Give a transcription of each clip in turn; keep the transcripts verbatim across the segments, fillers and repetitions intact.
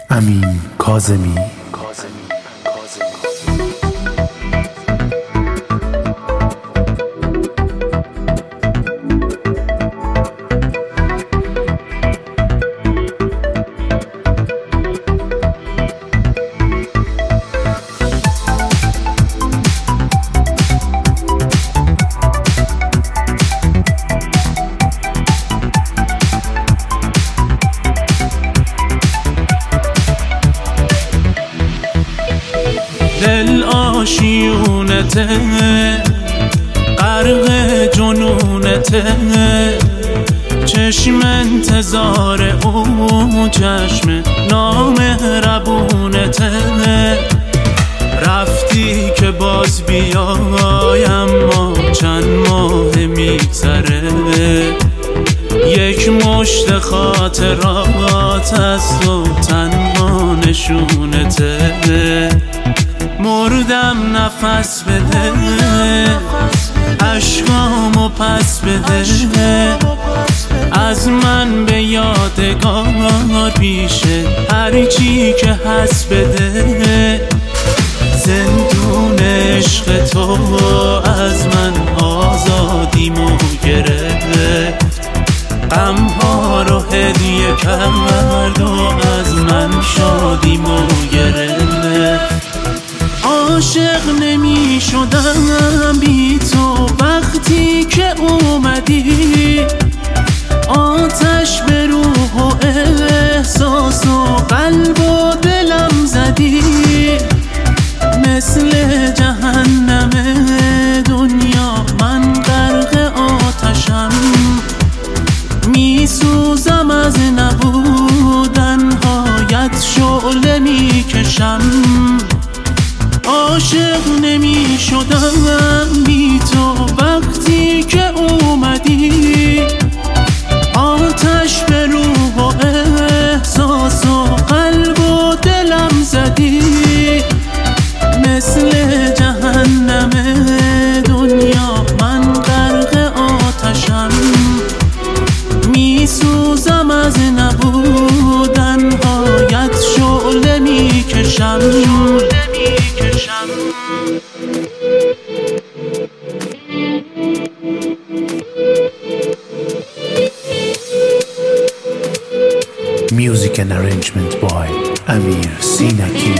امین کاظمی. دل آشیونته، غرق جنونته، چشم انتظار او، چشم نامهربونته. رفتی که باز بیای، اما چند ماه میگذره، یک مشت خاطرات از تو تنها نشونته. مردم نفس بده، عشقامو پس بده، از من به یادگار پیشه هرچی که هست بده. زندون عشق تو از من آزادیمو گرفت، غمها رو هدیه کرد و از من شادیمو گرفت. عاشق نمی شدم بی تو وقتی که اومدی، آتش به روح و احساس و قلب و دلم زدی. مثل جهنم دنیا من غرق آتشم، می سوزم از نبودن هایت، شعله می کشم. عاشق نمی شدم بی تو وقتی که اومدی، آتش به روح و احساس و قلب و دلم زدی. مثل جهنم دنیا من غرق آتشم، می سوزم از نبودن هایت، شعله می کشم. Music and arrangement by Amir Sinaki.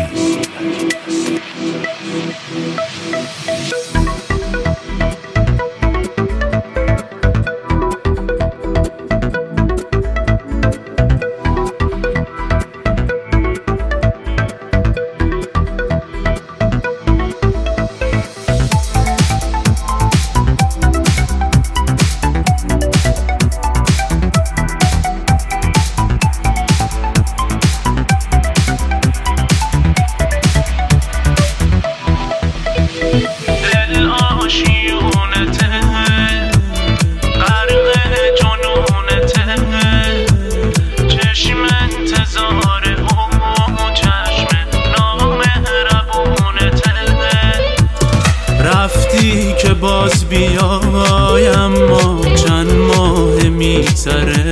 رفتی که باز بیای، اما چند ماه میگذره،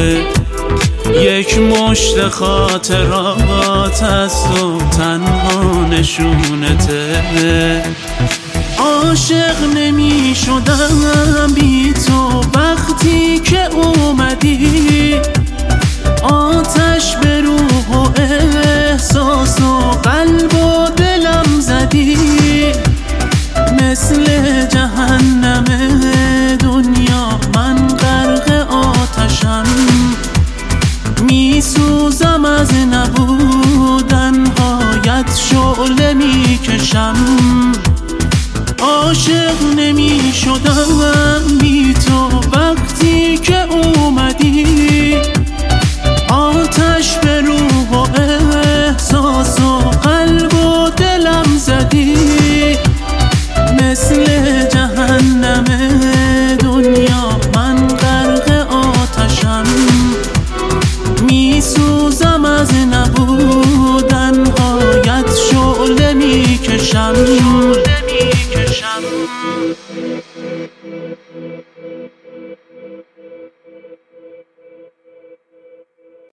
یک مشت خاطرات از تو تنها نشونته. عاشق نمی شدم بی تو وقتی که اومدی، آتش به روح و احساس و قلب و دلم زدی. مثل جهنم دنیا من غرق آتشم، می سوزم از نبودن هایت، شعله می کشم. عاشق نمی شدم بی تو وقتی که اومدی، آتش به روح و احساس و قلب و دلم زدی. مثل جهنم دنیا من غرق آتشم، می سوزم از نبودن هایت، شعله می کشم.